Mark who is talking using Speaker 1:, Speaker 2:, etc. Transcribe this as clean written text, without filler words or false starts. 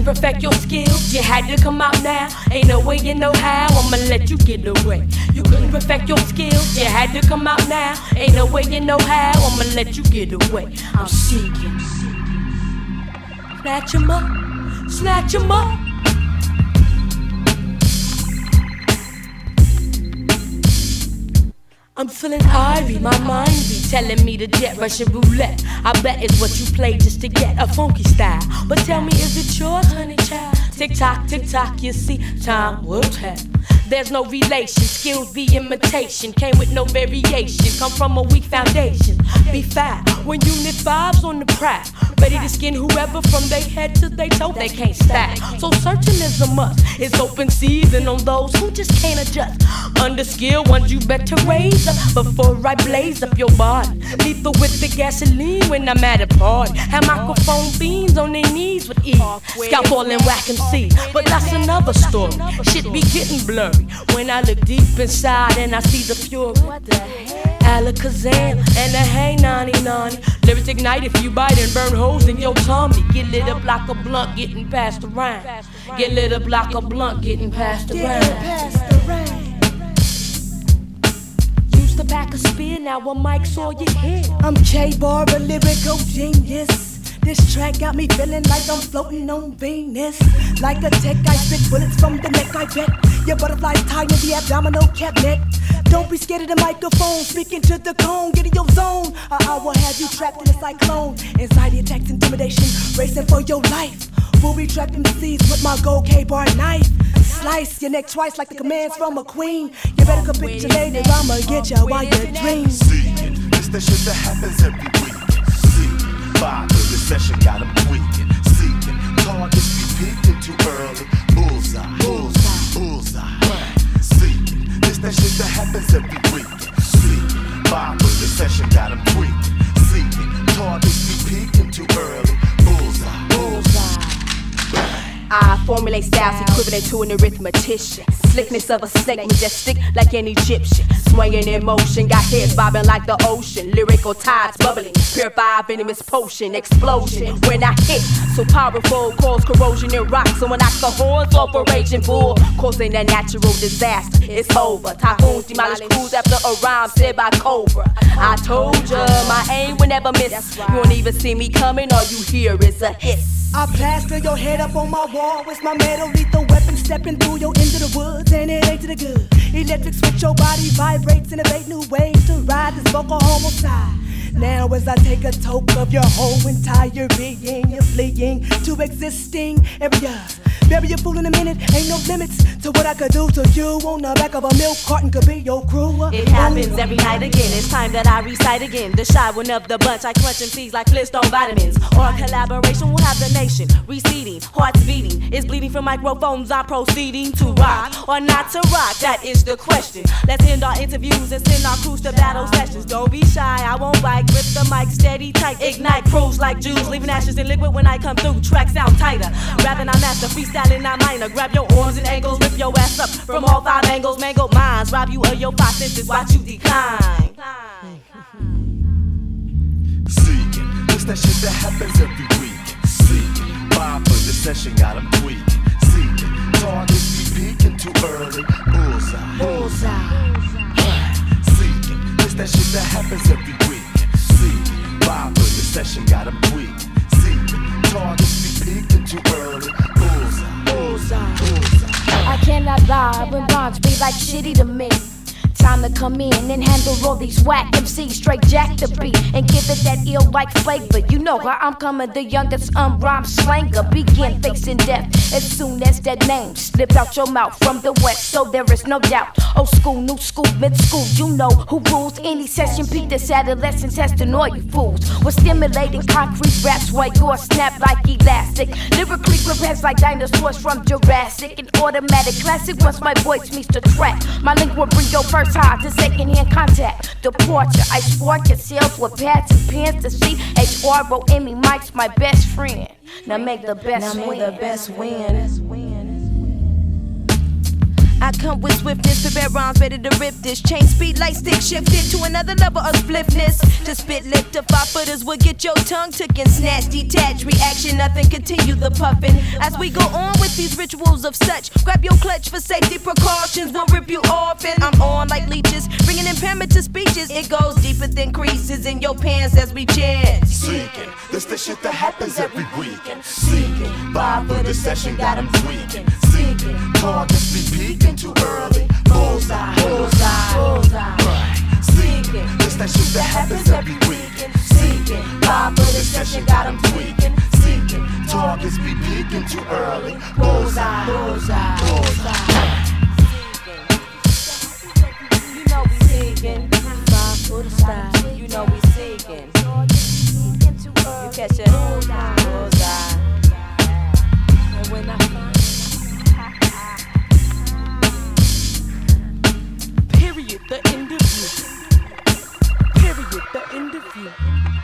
Speaker 1: perfect your skills, you had to come out now. Ain't no way you know how, I'ma let you get away. You couldn't perfect your skills, you had to come out now. Ain't no way you know how, I'ma let you get away. I'm seeking. Snatch 'em up, snatch 'em up. I'm feeling irie, my mind be telling me to jet Russian roulette. I bet it's what you play just to get a funky style. But tell me, is it yours, honey child? Tick tock, you see, time will tell. There's no relation, skills be imitation. Came with no variation, come from a weak foundation. Be fat when Unit 5's on the prowl. Ready to skin whoever from their head to their toe, they can't stack. So searching is a must, it's open season on those who just can't adjust. Under skill, ones you better raise up before I blaze up your body. Lethal with the gasoline when I'm at a party. Have microphone beams on their knees with ease. Scalp all and whack and see, but that's another story. Shit be getting blurry when I look deep inside and I see the fury. Alakazam and a hey nani nani. Lyrics ignite if you bite and burn holes in your tummy. Get lit up like a blunt getting passed around. Get lit up like a blunt getting passed around. Used to pack a spear, now a mic's all you hear.
Speaker 2: I'm K-Bar, a lyrical genius. This track got me feeling like I'm floating on Venus. Like a tech, I spit bullets from the neck, I bet. Your butterflies tie in the abdominal cabinet. Don't be scared of the microphone, speaking to the cone, get in your zone. I will have you trapped in a cyclone. Anxiety attacks, intimidation, racing for your life. We'll be trapped in the seas with my gold K-Bar knife. Slice your neck twice like the commands from a queen. You better capitulate or I'ma get you while you dream.
Speaker 3: See, it's the shit that happens every week. See, vibe of the session got 'em tweaking. Seeking, targets be peeking too early. Bullseye, bullseye, bullseye. Seeking, it's that shit that happens every week. See, vibe of the session got 'em tweaking. Seeking, targets be peeking too early. Bullseye, bullseye.
Speaker 4: I formulate styles equivalent to an arithmetician. Slickness of a snake, majestic like an Egyptian. Swinging in motion, got heads bobbing like the ocean. Lyrical tides bubbling, purified venomous potion. Explosion when I hit, so powerful, cause corrosion in rocks. So when I knock the horns off a raging bull, causing a natural disaster. It's over. Typhoons demolish crews after a rhyme said by Cobra. I told ya, my aim will never miss. You won't even see me coming, all you hear is a hiss.
Speaker 2: I plaster your head up on my wall with my metal lethal weapon, stepping through your into the woods, and it ain't to the good. Electric switch, your body vibrates, innovate new ways to ride this vocal homicide. Now as I take a toke of your whole entire being, you're fleeing to existing areas. Bury your fool in a minute, ain't no limits to what I could do to you. On the back of a milk carton could be your crew.
Speaker 4: It happens every night again, it's time that I recite again. The shy one of the bunch, I crunch MCs like Flintstone vitamins. Or collaboration will have the nation receding, hearts beating. It's bleeding from microphones, I'm proceeding to rock or not to rock, that is the question. Let's end our interviews and send our crews to battle sessions. Don't be shy, I won't bite, grip the mic steady tight. Ignite crews like Jews, leaving ashes in liquid when I come through. Tracks out tighter, rapping I master, freestyling I minor. Grab your arms and ankles, rip your ass up from all 5 angles. Mangled minds, rob you of your 5 senses, watch you decline.
Speaker 3: Seeking, it's that shit that happens every week. Seeking, vibe for the session got 'em tweaking. Seeking, targets be peeking too early. Bullseye, bullseye. Seeking, it's that shit that happens every week. Seeking, vibe for the session got 'em tweaking. Seeking, targets be peeking too early. Bullseye, bullseye, bullseye.
Speaker 5: I cannot lie when rhymes be like shitty to me. Time to come in and handle all these whack MCs, straight jack the beat and give it that ill like flavor. You know how I'm coming, the youngest rhyme slanger. Begin facing death as soon as that name slipped out your mouth from the west, so there is no doubt. Old school, new school, mid school, you know who rules any session. Beat this adolescent testing all you fools. We're stimulating concrete raps while you're snap like elastic. Lyrically prepared like dinosaurs from Jurassic. An automatic classic once my voice meets the track. My link will bring your first high to second-hand contact. Departure, I spark yourself with pads and pens to see. HRO Emmy Mike's my best friend. Now make the best win.
Speaker 4: I come with swiftness, prepare rhymes, ready to rip this. Chain speed like stick shifted to another level of spliffness. To spit lift to 5 footers will get your tongue took and snatch, detach, reaction, nothing, continue the puffin'. As we go on with these rituals of such, grab your clutch for safety precautions, we'll rip you off and I'm on like leeches, bringing impairment to speeches. It goes deeper than creases in your pants as we chant.
Speaker 3: Seeking, this the shit that happens every weekend. Seeking, vibe for the session, got him tweaking. Seeking, targets be peaking too early. Bullseye, bullseye, bullseye. Right. Seeking, this that shit that happens every weekend. Seeking, vibe for the session, got him tweaking. Seeking, targets be peaking too early. Bullseye, bullseye, bullseye.
Speaker 4: You know we seeking, vibe for the style. You know we seeking. You catch it, bullseye. And when I find
Speaker 1: Period, the interview. Period, the interview.